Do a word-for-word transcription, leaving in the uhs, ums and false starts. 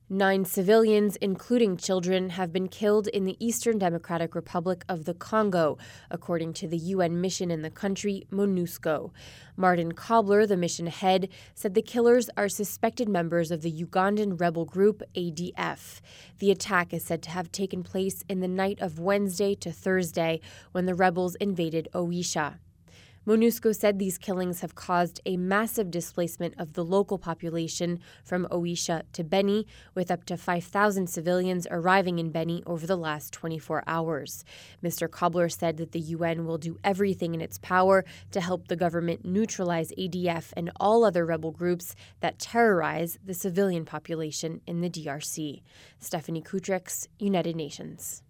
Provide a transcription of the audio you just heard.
Nine civilians, including children, have been killed in the Eastern Democratic Republic of the Congo, according to the U N mission in the country, MONUSCO. Martin Kobler, the mission head, said the killers are suspected members of the Ugandan rebel group A D F. The attack is said to have taken place in the night of Wednesday to Thursday when the rebels invaded Oisha. MONUSCO said these killings have caused a massive displacement of the local population from Oisha to Beni, with up to five thousand civilians arriving in Beni over the last twenty-four hours. Mister Kobler said that the U N will do everything in its power to help the government neutralize A D F and all other rebel groups that terrorize the civilian population in the D R C. Stephanie Kutrix, United Nations.